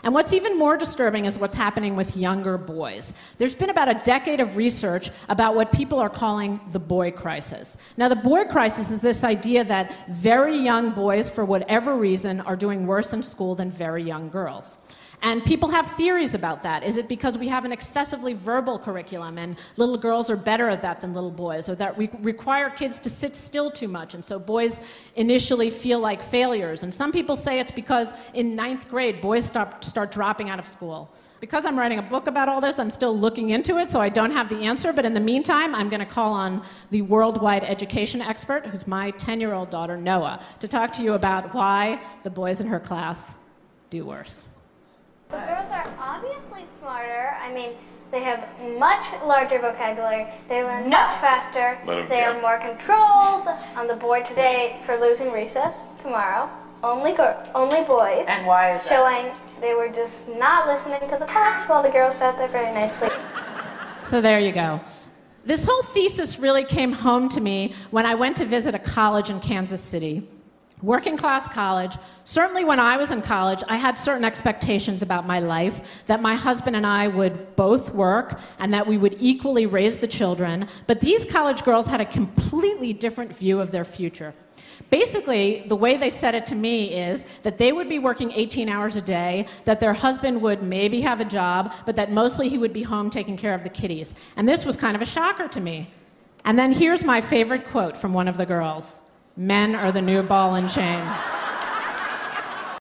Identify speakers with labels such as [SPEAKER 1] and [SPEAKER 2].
[SPEAKER 1] And what's even more disturbing is what's happening with younger boys. There's been about a decade of research about what people are calling the boy crisis. Now, the boy crisis is this idea that very young boys, for whatever reason, are doing worse in school than very young girls. And people have theories about that. Is it because we have an excessively verbal curriculum and little girls are better at that than little boys, or that we require kids to sit still too much, and so boys initially feel like failures? And some people say it's because in 9th grade, boys start dropping out of school. Because I'm writing a book about all this, I'm still looking into it, so I don't have the answer. But in the meantime, I'm going to call on the worldwide education expert, who's my 10-year-old daughter, Noah, to talk to you about why the boys in her class do worse.
[SPEAKER 2] The girls are obviously smarter. I mean, they have much larger vocabulary. They learn much faster. They are more controlled. On the board today for losing recess, tomorrow, only boys.
[SPEAKER 3] And why is that?
[SPEAKER 2] Showing they were just not listening to the class while the girls sat there very nicely.
[SPEAKER 1] So there you go. This whole thesis really came home to me when I went to visit a college in Kansas City. Working class college. Certainly when I was in college, I had certain expectations about my life, that my husband and I would both work and that we would equally raise the children. But these college girls had a completely different view of their future. Basically, the way they said it to me is that they would be working 18 hours a day, that their husband would maybe have a job, but that mostly he would be home taking care of the kiddies. And this was kind of a shocker to me. And then here's my favorite quote from one of the girls. Men are the new ball and chain.